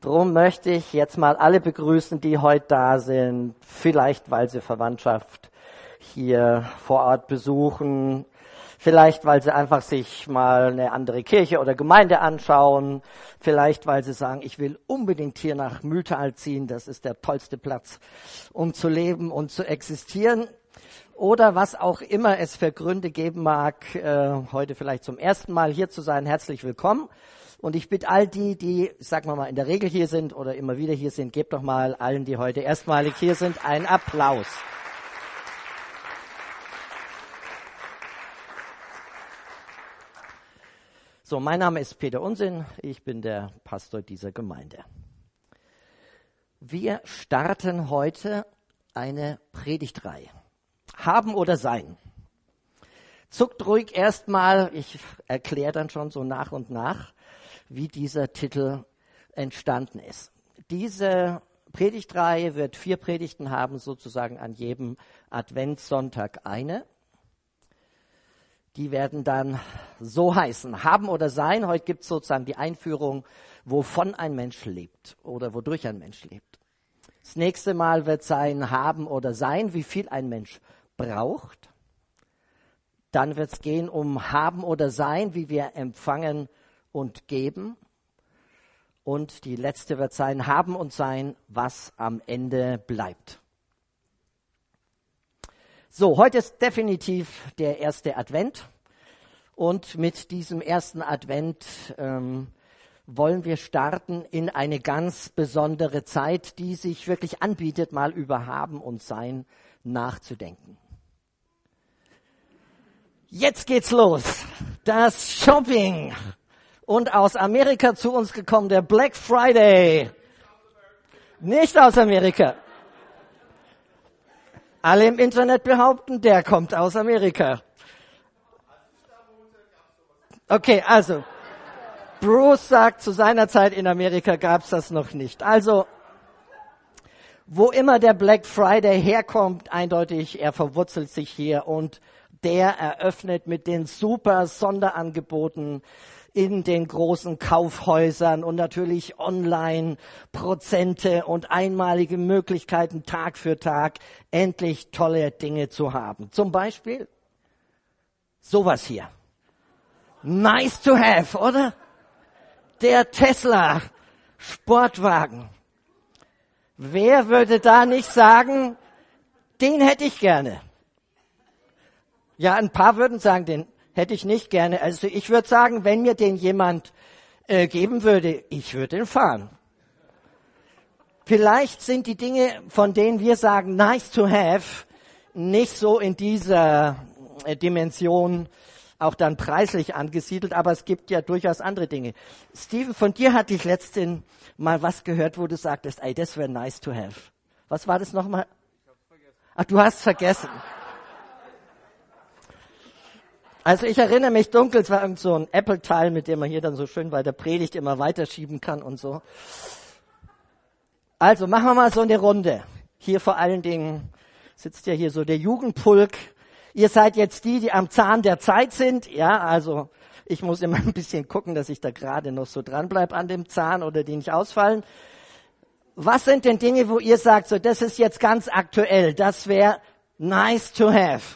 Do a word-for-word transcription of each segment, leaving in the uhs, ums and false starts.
Drum möchte ich jetzt mal alle begrüßen, die heute da sind, vielleicht weil sie Verwandtschaft hier vor Ort besuchen, vielleicht weil sie einfach sich mal eine andere Kirche oder Gemeinde anschauen, vielleicht weil sie sagen, ich will unbedingt hier nach Mühltal ziehen, das ist der tollste Platz, um zu leben und zu existieren. Oder was auch immer es für Gründe geben mag, äh, heute vielleicht zum ersten Mal hier zu sein, herzlich willkommen. Und ich bitte all die, die, sagen wir mal, in der Regel hier sind oder immer wieder hier sind, gebt doch mal allen, die heute erstmalig hier sind, einen Applaus. So, mein Name ist Peter Unsinn, ich bin der Pastor dieser Gemeinde. Wir starten heute eine Predigtreihe. Haben oder sein. Zuckt ruhig erstmal, ich erkläre dann schon so nach und nach, wie dieser Titel entstanden ist. Diese Predigtreihe wird vier Predigten haben, sozusagen an jedem Adventssonntag eine. Die werden dann so heißen, haben oder sein. Heute gibt es sozusagen die Einführung, wovon ein Mensch lebt oder wodurch ein Mensch lebt. Das nächste Mal wird sein, haben oder sein, wie viel ein Mensch braucht. Dann wird es gehen um haben oder sein, wie wir empfangen und geben. Und die letzte wird sein, haben und sein, was am Ende bleibt. So, heute ist definitiv der erste Advent. Und mit diesem ersten Advent ähm, wollen wir starten in eine ganz besondere Zeit, die sich wirklich anbietet, mal über Haben und Sein nachzudenken. Jetzt geht's los. Das Shopping. Und aus Amerika zu uns gekommen, der Black Friday. Nicht aus Amerika. Alle im Internet behaupten, der kommt aus Amerika. Okay, also, Bruce sagt, zu seiner Zeit in Amerika gab's das noch nicht. Also, wo immer der Black Friday herkommt, eindeutig, er verwurzelt sich hier und der eröffnet mit den super Sonderangeboten in den großen Kaufhäusern und natürlich online Prozente und einmalige Möglichkeiten Tag für Tag endlich tolle Dinge zu haben. Zum Beispiel sowas hier. Nice to have, oder? Der Tesla Sportwagen. Wer würde da nicht sagen, den hätte ich gerne? Ja, ein paar würden sagen, den hätte ich nicht gerne. Also ich würde sagen, wenn mir den jemand äh, geben würde, ich würde ihn fahren. Vielleicht sind die Dinge, von denen wir sagen, nice to have, nicht so in dieser äh, Dimension auch dann preislich angesiedelt, aber es gibt ja durchaus andere Dinge. Steven, von dir hatte ich letztens mal was gehört, wo du sagtest, ey, das wäre nice to have. Was war das nochmal? Ich hab's vergessen. Ach, du hast vergessen. Also ich erinnere mich dunkel, es war irgend so ein Apple-Teil, mit dem man hier dann so schön bei der Predigt immer weiterschieben kann und so. Also machen wir mal so eine Runde. Hier vor allen Dingen sitzt ja hier so der Jugendpulk. Ihr seid jetzt die, die am Zahn der Zeit sind. Ja, also ich muss immer ein bisschen gucken, dass ich da gerade noch so dran bleibe an dem Zahn oder die nicht ausfallen. Was sind denn Dinge, wo ihr sagt, so das ist jetzt ganz aktuell, das wäre nice to have?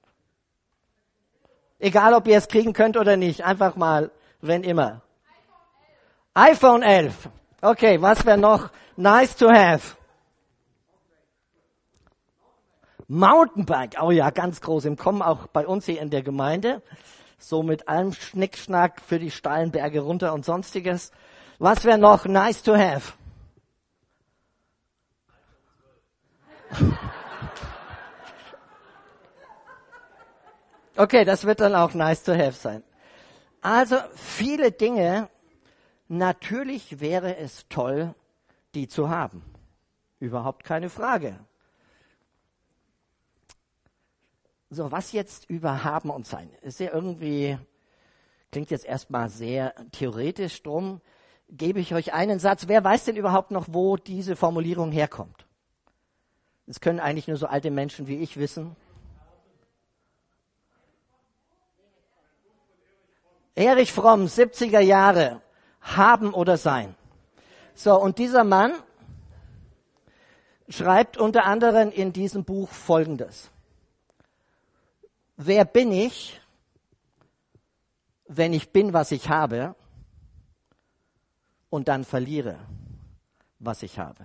Egal, ob ihr es kriegen könnt oder nicht. Einfach mal, wenn immer. iPhone elf. Okay, was wäre noch nice to have? Mountainbike. Oh ja, ganz groß im Kommen, auch bei uns hier in der Gemeinde. So mit allem Schnickschnack für die steilen Berge runter und sonstiges. Was wäre noch nice to have? Okay, das wird dann auch nice to have sein. Also viele Dinge, natürlich wäre es toll, die zu haben. Überhaupt keine Frage. So, was jetzt über haben und sein? Ist ja irgendwie, klingt jetzt erstmal sehr theoretisch, drum gebe ich euch einen Satz. Wer weiß denn überhaupt noch, wo diese Formulierung herkommt? Das können eigentlich nur so alte Menschen wie ich wissen. Erich Fromm, siebziger Jahre, haben oder sein. So, und dieser Mann schreibt unter anderem in diesem Buch Folgendes. Wer bin ich, wenn ich bin, was ich habe, und dann verliere, was ich habe?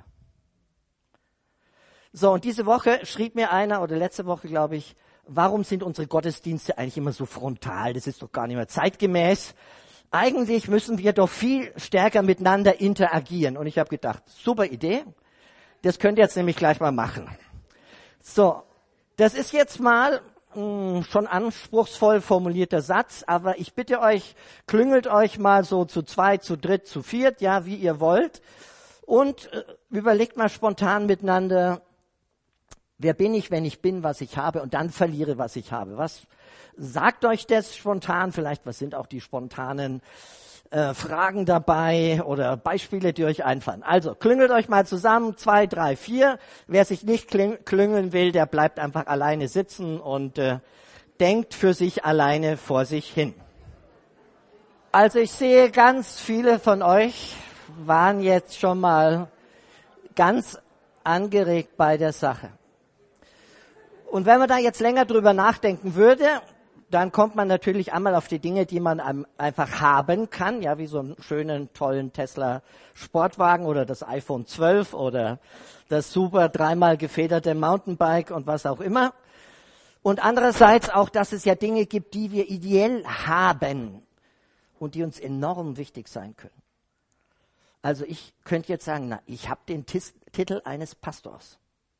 So, und diese Woche schrieb mir einer, oder letzte Woche, glaube ich, warum sind unsere Gottesdienste eigentlich immer so frontal? Das ist doch gar nicht mehr zeitgemäß. Eigentlich müssen wir doch viel stärker miteinander interagieren. Und ich habe gedacht, super Idee, das könnt ihr jetzt nämlich gleich mal machen. So, das ist jetzt mal mh, schon anspruchsvoll formulierter Satz, aber ich bitte euch, klüngelt euch mal so zu zweit, zu dritt, zu viert, ja, wie ihr wollt. Und äh, überlegt mal spontan miteinander, wer bin ich, wenn ich bin, was ich habe und dann verliere, was ich habe? Was sagt euch das spontan? Vielleicht, was sind auch die spontanen äh, Fragen dabei oder Beispiele, die euch einfallen? Also, klüngelt euch mal zusammen, zwei, drei, vier. Wer sich nicht kling- klüngeln will, der bleibt einfach alleine sitzen und äh, denkt für sich alleine vor sich hin. Also, ich sehe, ganz viele von euch waren jetzt schon mal ganz angeregt bei der Sache. Und wenn man da jetzt länger drüber nachdenken würde, dann kommt man natürlich einmal auf die Dinge, die man einfach haben kann, ja, wie so einen schönen, tollen Tesla Sportwagen oder das iPhone zwölf oder das super dreimal gefederte Mountainbike und was auch immer. Und andererseits auch, dass es ja Dinge gibt, die wir ideell haben und die uns enorm wichtig sein können. Also ich könnte jetzt sagen, na, ich habe den Tis- Titel eines Pastors.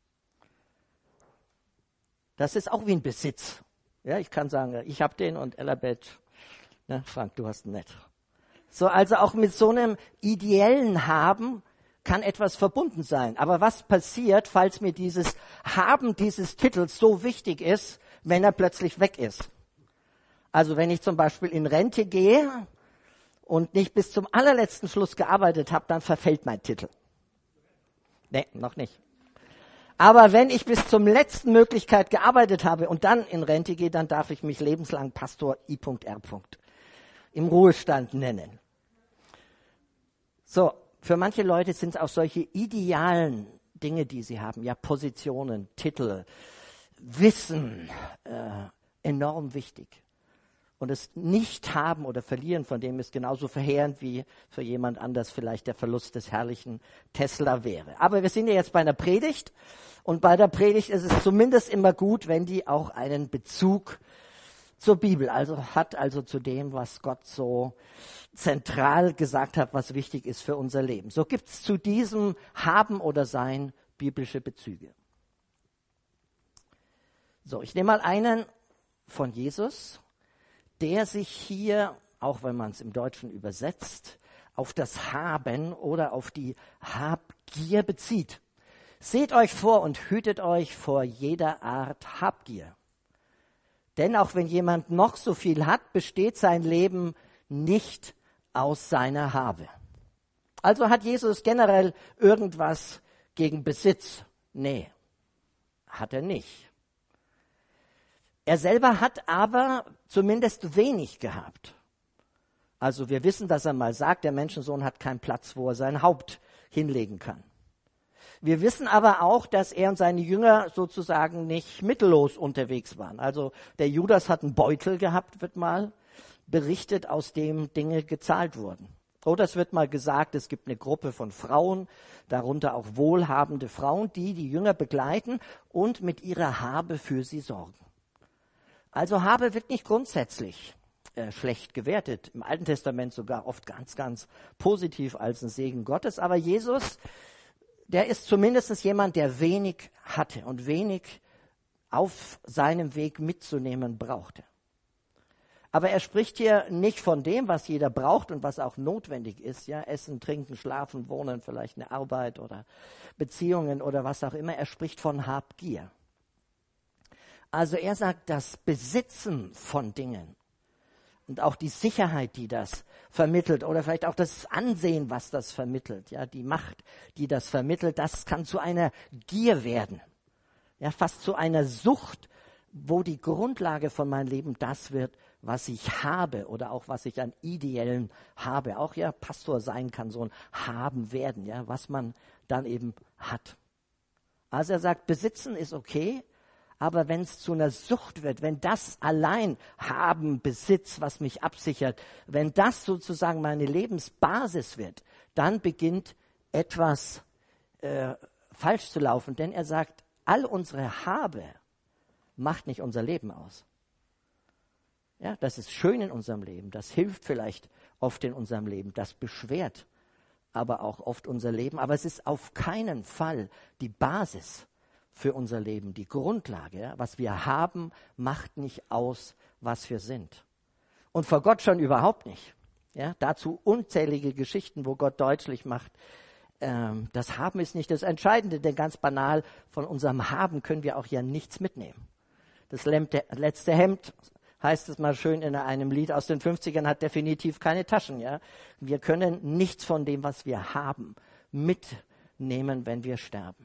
Das ist auch wie ein Besitz. Ja, ich kann sagen, ich habe den und Elisabeth, ne, Frank, du hast ihn nicht. So, also auch mit so einem ideellen Haben kann etwas verbunden sein. Aber was passiert, falls mir dieses Haben dieses Titels so wichtig ist, wenn er plötzlich weg ist? Also wenn ich zum Beispiel in Rente gehe und nicht bis zum allerletzten Schluss gearbeitet habe, dann verfällt mein Titel. Nee, noch nicht. Aber wenn ich bis zum letzten Möglichkeit gearbeitet habe und dann in Rente gehe, dann darf ich mich lebenslang Pastor I R im Ruhestand nennen. So, für manche Leute sind es auch solche idealen Dinge, die sie haben, ja, Positionen, Titel, Wissen, äh, enorm wichtig. Und das Nicht-Haben oder Verlieren von dem ist genauso verheerend wie für jemand anders vielleicht der Verlust des herrlichen Tesla wäre. Aber wir sind ja jetzt bei einer Predigt und bei der Predigt ist es zumindest immer gut, wenn die auch einen Bezug zur Bibel, also hat also zu dem, was Gott so zentral gesagt hat, was wichtig ist für unser Leben. So gibt es zu diesem Haben oder Sein biblische Bezüge. So, ich nehme mal einen von Jesus, der sich hier, auch wenn man es im Deutschen übersetzt, auf das Haben oder auf die Habgier bezieht. Seht euch vor und hütet euch vor jeder Art Habgier. Denn auch wenn jemand noch so viel hat, besteht sein Leben nicht aus seiner Habe. Also hat Jesus generell irgendwas gegen Besitz? Nee, hat er nicht. Er selber hat aber zumindest wenig gehabt. Also wir wissen, dass er mal sagt, der Menschensohn hat keinen Platz, wo er sein Haupt hinlegen kann. Wir wissen aber auch, dass er und seine Jünger sozusagen nicht mittellos unterwegs waren. Also der Judas hat einen Beutel gehabt, wird mal berichtet, aus dem Dinge gezahlt wurden. Oder es wird mal gesagt, es gibt eine Gruppe von Frauen, darunter auch wohlhabende Frauen, die die Jünger begleiten und mit ihrer Habe für sie sorgen. Also Habe wird nicht grundsätzlich äh, schlecht gewertet. Im Alten Testament sogar oft ganz, ganz positiv als ein Segen Gottes. Aber Jesus, der ist zumindest jemand, der wenig hatte und wenig auf seinem Weg mitzunehmen brauchte. Aber er spricht hier nicht von dem, was jeder braucht und was auch notwendig ist. Ja, Essen, Trinken, Schlafen, Wohnen, vielleicht eine Arbeit oder Beziehungen oder was auch immer. Er spricht von Habgier. Also er sagt, das Besitzen von Dingen und auch die Sicherheit, die das vermittelt oder vielleicht auch das Ansehen, was das vermittelt, ja, die Macht, die das vermittelt, das kann zu einer Gier werden. Ja, fast zu einer Sucht, wo die Grundlage von meinem Leben das wird, was ich habe oder auch was ich an Ideellen habe. Auch ja, Pastor sein kann so ein Haben werden, ja, was man dann eben hat. Also er sagt, besitzen ist okay, aber wenn es zu einer Sucht wird, wenn das allein Haben, Besitz, was mich absichert, wenn das sozusagen meine Lebensbasis wird, dann beginnt etwas äh, falsch zu laufen. Denn er sagt, all unsere Habe macht nicht unser Leben aus. Ja, das ist schön in unserem Leben, das hilft vielleicht oft in unserem Leben, das beschwert aber auch oft unser Leben. Aber es ist auf keinen Fall die Basis für unser Leben, die Grundlage. Ja? Was wir haben, macht nicht aus, was wir sind. Und vor Gott schon überhaupt nicht. Ja? Dazu unzählige Geschichten, wo Gott deutlich macht, ähm, das Haben ist nicht das Entscheidende, denn ganz banal, von unserem Haben können wir auch ja nichts mitnehmen. Das letzte Hemd, heißt es mal schön in einem Lied aus den fünfzigern, hat definitiv keine Taschen. Ja? Wir können nichts von dem, was wir haben, mitnehmen, wenn wir sterben.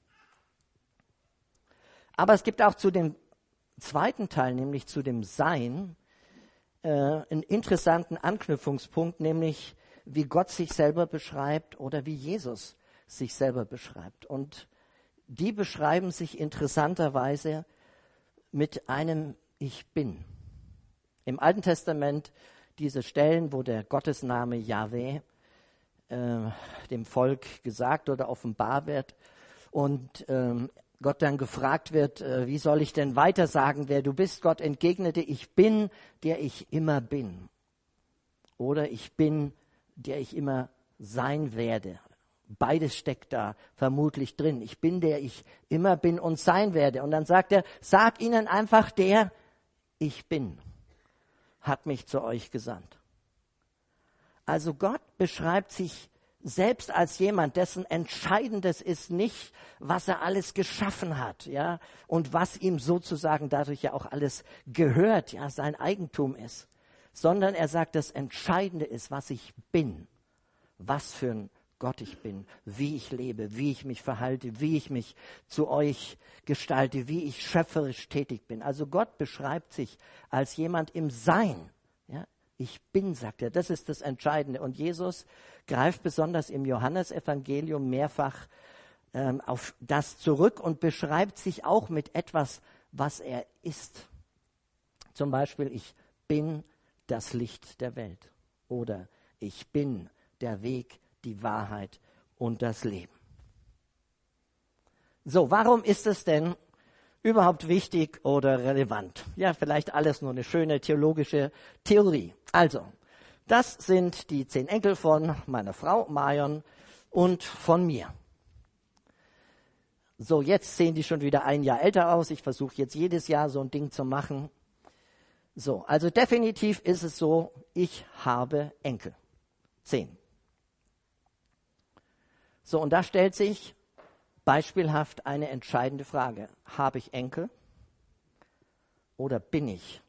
Aber es gibt auch zu dem zweiten Teil, nämlich zu dem Sein, äh, einen interessanten Anknüpfungspunkt, nämlich wie Gott sich selber beschreibt oder wie Jesus sich selber beschreibt. Und die beschreiben sich interessanterweise mit einem Ich Bin. Im Alten Testament diese Stellen, wo der Gottesname Jahwe äh, dem Volk gesagt oder offenbar wird und ähm, Gott dann gefragt wird, äh, wie soll ich denn weiter sagen, wer du bist? Gott entgegnete, ich bin, der ich immer bin. Oder ich bin, der ich immer sein werde. Beides steckt da vermutlich drin. Ich bin, der ich immer bin und sein werde. Und dann sagt er, sag ihnen einfach, der ich bin, hat mich zu euch gesandt. Also Gott beschreibt sich selbst als jemand, dessen Entscheidendes ist nicht, was er alles geschaffen hat, ja, und was ihm sozusagen dadurch ja auch alles gehört, ja, sein Eigentum ist, sondern er sagt, das Entscheidende ist, was ich bin, was für ein Gott ich bin, wie ich lebe, wie ich mich verhalte, wie ich mich zu euch gestalte, wie ich schöpferisch tätig bin. Also Gott beschreibt sich als jemand im Sein. Ja? Ich bin, sagt er, das ist das Entscheidende. Und Jesus greift besonders im Johannesevangelium mehrfach ähm, auf das zurück und beschreibt sich auch mit etwas, was er ist. Zum Beispiel, ich bin das Licht der Welt oder ich bin der Weg, die Wahrheit und das Leben. So, warum ist es denn überhaupt wichtig oder relevant? Ja, vielleicht alles nur eine schöne theologische Theorie. Also, das sind die zehn Enkel von meiner Frau Marion und von mir. So, jetzt sehen die schon wieder ein Jahr älter aus. Ich versuche jetzt jedes Jahr so ein Ding zu machen. So, also definitiv ist es so, ich habe Enkel. Zehn. So, und da stellt sich beispielhaft eine entscheidende Frage. Habe ich Enkel oder bin ich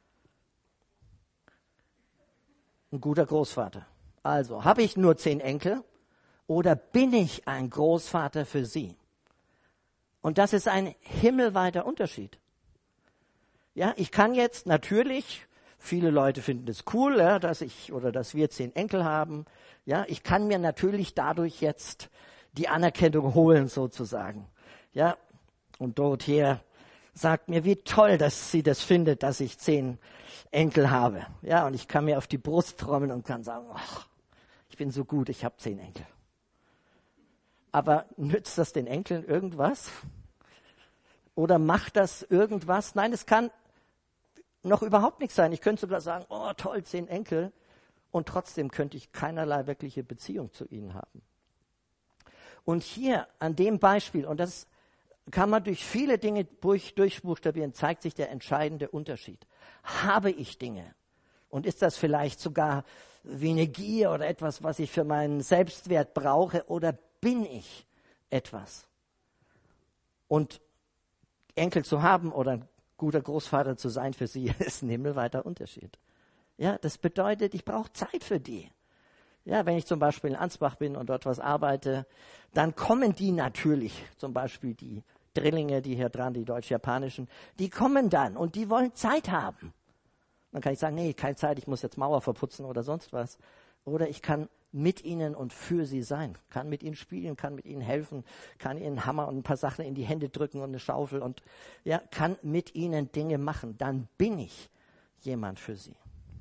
ein guter Großvater? Also, habe ich nur zehn Enkel oder bin ich ein Großvater für sie? Und das ist ein himmelweiter Unterschied. Ja, ich kann jetzt natürlich, viele Leute finden es cool, ja, dass ich oder dass wir zehn Enkel haben. Ja, ich kann mir natürlich dadurch jetzt die Anerkennung holen sozusagen. Ja, und Dorothea sagt mir, wie toll, dass sie das findet, dass ich zehn Enkel habe. Ja, und ich kann mir auf die Brust trommeln und kann sagen, ach, ich bin so gut, ich habe zehn Enkel. Aber nützt das den Enkeln irgendwas? Oder macht das irgendwas? Nein, es kann noch überhaupt nichts sein. Ich könnte sogar sagen, oh toll, zehn Enkel. Und trotzdem könnte ich keinerlei wirkliche Beziehung zu ihnen haben. Und hier an dem Beispiel, und das kann man durch viele Dinge durch, durchbuchstabieren, zeigt sich der entscheidende Unterschied. Habe ich Dinge? Und ist das vielleicht sogar wie eine Gier oder etwas, was ich für meinen Selbstwert brauche? Oder bin ich etwas? Und Enkel zu haben oder ein guter Großvater zu sein für sie, ist ein himmelweiter Unterschied. Ja, das bedeutet, ich brauche Zeit für die. Ja, wenn ich zum Beispiel in Ansbach bin und dort was arbeite, dann kommen die natürlich, zum Beispiel die Drillinge, die hier dran, die deutsch-japanischen, die kommen dann und die wollen Zeit haben. Dann kann ich sagen, nee, keine Zeit, ich muss jetzt Mauer verputzen oder sonst was. Oder ich kann mit ihnen und für sie sein, kann mit ihnen spielen, kann mit ihnen helfen, kann ihnen einen Hammer und ein paar Sachen in die Hände drücken und eine Schaufel und ja, kann mit ihnen Dinge machen. Dann bin ich jemand für sie.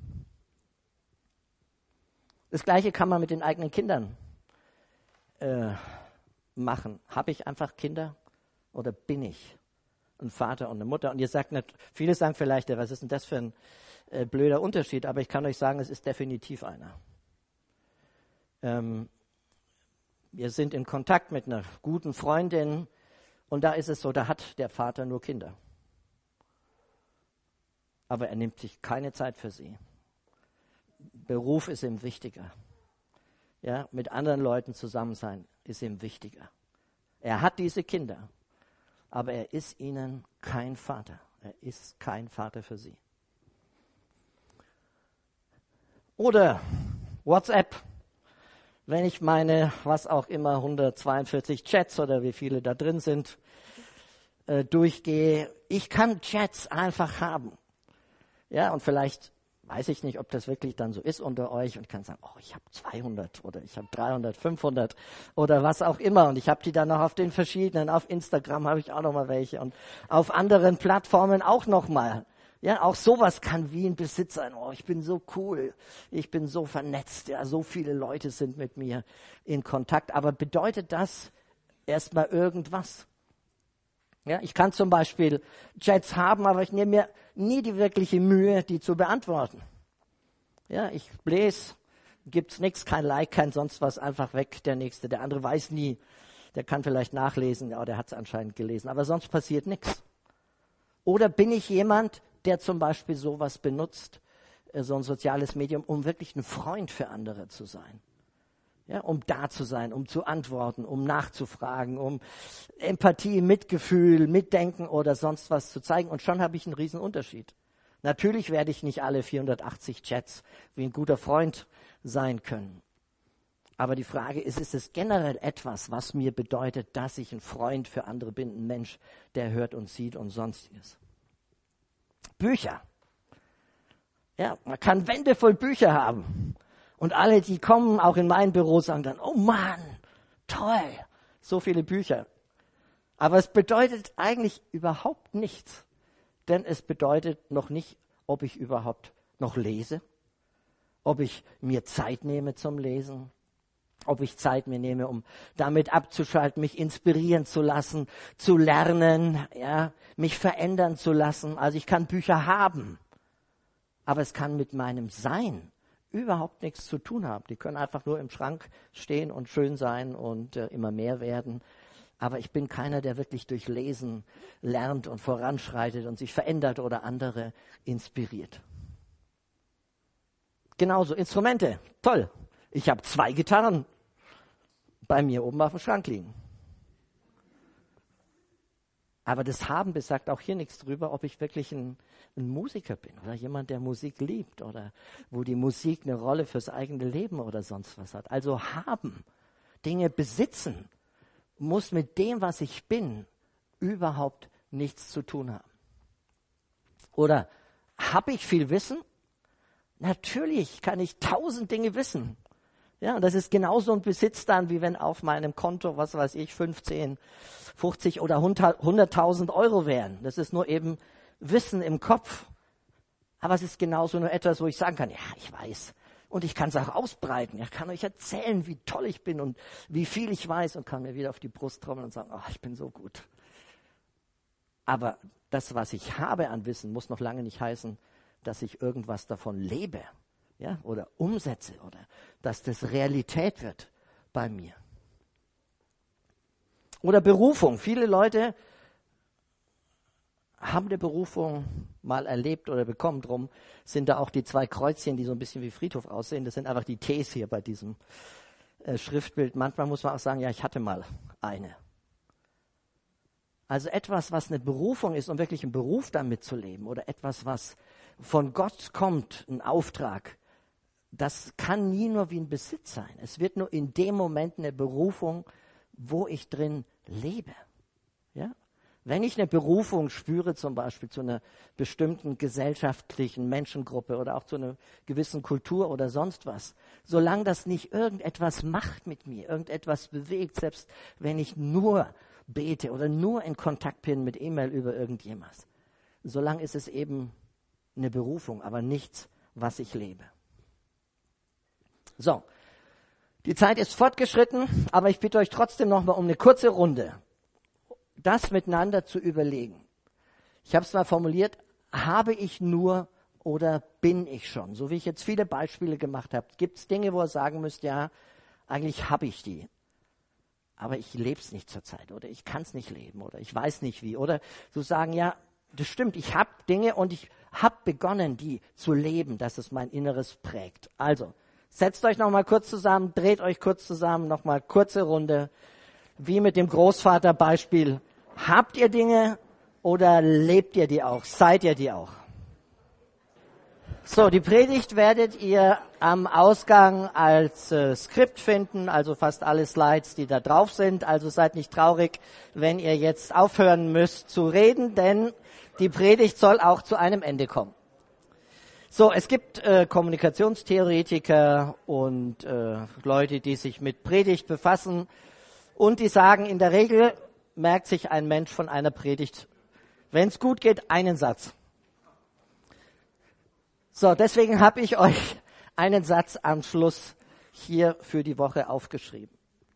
Das Gleiche kann man mit den eigenen Kindern äh, machen. Habe ich einfach Kinder oder bin ich ein Vater und eine Mutter? Und ihr sagt nicht, viele sagen vielleicht, was ist denn das für ein äh, blöder Unterschied? Aber ich kann euch sagen, es ist definitiv einer. Ähm, wir sind in Kontakt mit einer guten Freundin und da ist es so, da hat der Vater nur Kinder. Aber er nimmt sich keine Zeit für sie. Beruf ist ihm wichtiger. Ja, mit anderen Leuten zusammen sein ist ihm wichtiger. Er hat diese Kinder, aber er ist ihnen kein Vater. Er ist kein Vater für sie. Oder WhatsApp. Wenn ich meine, was auch immer, hundertzweiundvierzig Chats oder wie viele da drin sind, äh, durchgehe, ich kann Chats einfach haben. Ja, und vielleicht weiß ich nicht, ob das wirklich dann so ist unter euch und kann sagen, oh, ich habe zweihundert oder ich habe dreihundert, fünfhundert oder was auch immer und ich habe die dann noch auf den verschiedenen, auf Instagram habe ich auch noch mal welche und auf anderen Plattformen auch noch mal. Ja, auch sowas kann wie ein Besitz sein. Oh, ich bin so cool, ich bin so vernetzt, ja, so viele Leute sind mit mir in Kontakt. Aber bedeutet das erstmal irgendwas? Ja, ich kann zum Beispiel Chats haben, aber ich nehme mir nie die wirkliche Mühe, die zu beantworten. Ja, ich lese, gibt's nichts, kein Like, kein sonst was, einfach weg, der Nächste. Der andere weiß nie, der kann vielleicht nachlesen, ja, der hat es anscheinend gelesen, aber sonst passiert nichts. Oder bin ich jemand, der zum Beispiel sowas benutzt, so ein soziales Medium, um wirklich ein Freund für andere zu sein? Ja, um da zu sein, um zu antworten, um nachzufragen, um Empathie, Mitgefühl, Mitdenken oder sonst was zu zeigen. Und schon habe ich einen riesen Unterschied. Natürlich werde ich nicht alle vierhundertachtzig Chats wie ein guter Freund sein können. Aber die Frage ist, ist es generell etwas, was mir bedeutet, dass ich ein Freund für andere bin, ein Mensch, der hört und sieht und sonstiges. Bücher. Ja, man kann Wände voll Bücher haben. Und alle, die kommen, auch in mein Büro, sagen dann, oh Mann, toll, so viele Bücher. Aber es bedeutet eigentlich überhaupt nichts. Denn es bedeutet noch nicht, ob ich überhaupt noch lese, ob ich mir Zeit nehme zum Lesen, ob ich Zeit mir nehme, um damit abzuschalten, mich inspirieren zu lassen, zu lernen, ja, mich verändern zu lassen. Also ich kann Bücher haben, aber es kann mit meinem Sein überhaupt nichts zu tun haben. Die können einfach nur im Schrank stehen und schön sein und äh, immer mehr werden. Aber ich bin keiner, der wirklich durch Lesen lernt und voranschreitet und sich verändert oder andere inspiriert. Genauso Instrumente. Toll. Ich habe zwei Gitarren bei mir oben auf dem Schrank liegen. Aber das Haben besagt auch hier nichts drüber, ob ich wirklich ein, ein Musiker bin oder jemand, der Musik liebt oder wo die Musik eine Rolle fürs eigene Leben oder sonst was hat. Also haben, Dinge besitzen, muss mit dem, was ich bin, überhaupt nichts zu tun haben. Oder habe ich viel Wissen? Natürlich kann ich tausend Dinge wissen. Ja, und das ist genauso ein Besitz dann, wie wenn auf meinem Konto, was weiß ich, fünfzehn, fünfzig oder hunderttausend Euro wären. Das ist nur eben Wissen im Kopf. Aber es ist genauso nur etwas, wo ich sagen kann, ja, ich weiß. Und ich kann es auch ausbreiten. Ich kann euch erzählen, wie toll ich bin und wie viel ich weiß und kann mir wieder auf die Brust trommeln und sagen, oh, ich bin so gut. Aber das, was ich habe an Wissen, muss noch lange nicht heißen, dass ich irgendwas davon lebe. Ja, oder umsetze oder dass das Realität wird bei mir. Oder Berufung. Viele Leute haben eine Berufung mal erlebt oder bekommen. Drum sind da auch die zwei Kreuzchen, die so ein bisschen wie Friedhof aussehen. Das sind einfach die Ts hier bei diesem äh, Schriftbild. Manchmal muss man auch sagen, ja, ich hatte mal eine. Also etwas, was eine Berufung ist, um wirklich einen Beruf damit zu leben oder etwas, was von Gott kommt, ein Auftrag, das kann nie nur wie ein Besitz sein. Es wird nur in dem Moment eine Berufung, wo ich drin lebe. Ja? Wenn ich eine Berufung spüre, zum Beispiel zu einer bestimmten gesellschaftlichen Menschengruppe oder auch zu einer gewissen Kultur oder sonst was, solange das nicht irgendetwas macht mit mir, irgendetwas bewegt, selbst wenn ich nur bete oder nur in Kontakt bin mit E-Mail über irgendjemals, solange ist es eben eine Berufung, aber nichts, was ich lebe. So, die Zeit ist fortgeschritten, aber ich bitte euch trotzdem nochmal um eine kurze Runde, das miteinander zu überlegen. Ich habe es mal formuliert, habe ich nur oder bin ich schon? So wie ich jetzt viele Beispiele gemacht habe, gibt es Dinge, wo ihr sagen müsst, ja, eigentlich habe ich die, aber ich lebe es nicht zurzeit oder ich kann es nicht leben oder ich weiß nicht wie. Oder so sagen, ja, das stimmt, ich habe Dinge und ich habe begonnen, die zu leben, dass es mein Inneres prägt. Also, setzt euch nochmal kurz zusammen, dreht euch kurz zusammen, nochmal kurze Runde, wie mit dem Großvaterbeispiel. Habt ihr Dinge oder lebt ihr die auch? Seid ihr die auch? So, die Predigt werdet ihr am Ausgang als äh, Skript finden, also fast alle Slides, die da drauf sind. Also seid nicht traurig, wenn ihr jetzt aufhören müsst zu reden, denn die Predigt soll auch zu einem Ende kommen. So, es gibt äh, Kommunikationstheoretiker und äh, Leute, die sich mit Predigt befassen und die sagen, in der Regel merkt sich ein Mensch von einer Predigt, wenn es gut geht, einen Satz. So, deswegen habe ich euch einen Satz am Schluss hier für die Woche aufgeschrieben.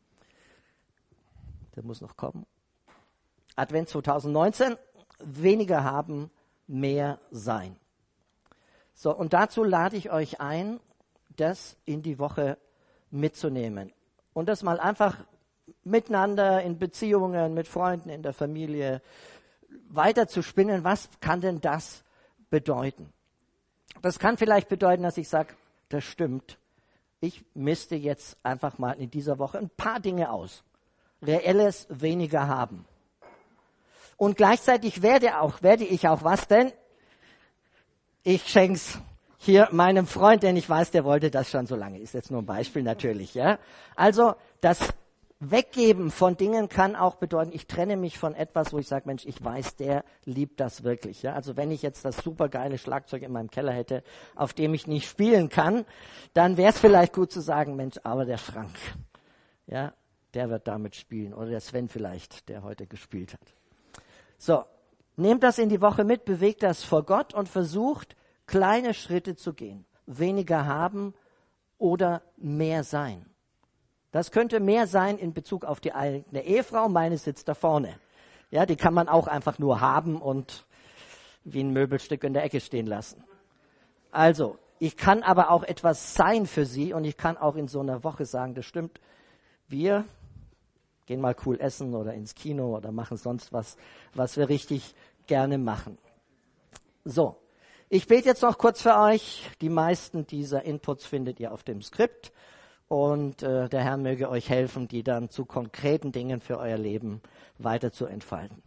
Der muss noch kommen. Advent zwanzig neunzehn, weniger haben, mehr sein. So, und dazu lade ich euch ein, das in die Woche mitzunehmen und das mal einfach miteinander in Beziehungen, mit Freunden, in der Familie weiter zu spinnen. Was kann denn das bedeuten? Das kann vielleicht bedeuten, dass ich sage, das stimmt. Ich misste jetzt einfach mal in dieser Woche ein paar Dinge aus. Reelles weniger haben. Und gleichzeitig werde auch, werde ich auch was denn? Ich schenk's hier meinem Freund, denn ich weiß, der wollte das schon so lange. Ist jetzt nur ein Beispiel natürlich, ja. Also, das Weggeben von Dingen kann auch bedeuten, ich trenne mich von etwas, wo ich sage, Mensch, ich weiß, der liebt das wirklich. Ja? Also wenn ich jetzt das supergeile Schlagzeug in meinem Keller hätte, auf dem ich nicht spielen kann, dann wäre es vielleicht gut zu sagen, Mensch, aber der Frank, ja, der wird damit spielen. Oder der Sven vielleicht, der heute gespielt hat. So, nehmt das in die Woche mit, bewegt das vor Gott und versucht, kleine Schritte zu gehen. Weniger haben oder mehr sein. Das könnte mehr sein in Bezug auf die eigene Ehefrau. Meine sitzt da vorne. Ja, die kann man auch einfach nur haben und wie ein Möbelstück in der Ecke stehen lassen. Also, ich kann aber auch etwas sein für sie und ich kann auch in so einer Woche sagen, das stimmt, wir gehen mal cool essen oder ins Kino oder machen sonst was, was wir richtig gerne machen. So, ich bete jetzt noch kurz für euch. Die meisten dieser Inputs findet ihr auf dem Skript. Und äh, der Herr möge euch helfen, die dann zu konkreten Dingen für euer Leben weiter zu entfalten.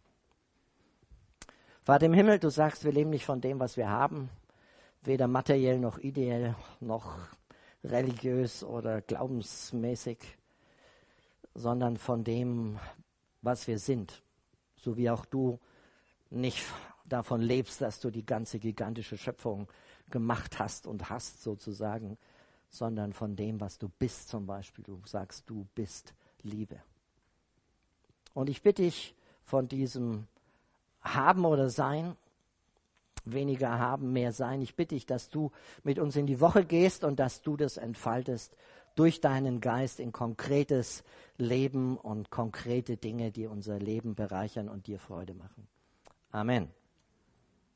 Vater im Himmel, du sagst, wir leben nicht von dem, was wir haben, weder materiell noch ideell, noch religiös oder glaubensmäßig, sondern von dem, was wir sind. So wie auch du nicht davon lebst, dass du die ganze gigantische Schöpfung gemacht hast und hast sozusagen, sondern von dem, was du bist zum Beispiel. Du sagst, du bist Liebe. Und ich bitte dich von diesem Haben oder Sein, weniger haben, mehr sein. Ich bitte dich, dass du mit uns in die Woche gehst und dass du das entfaltest durch deinen Geist in konkretes Leben und konkrete Dinge, die unser Leben bereichern und dir Freude machen. Amen.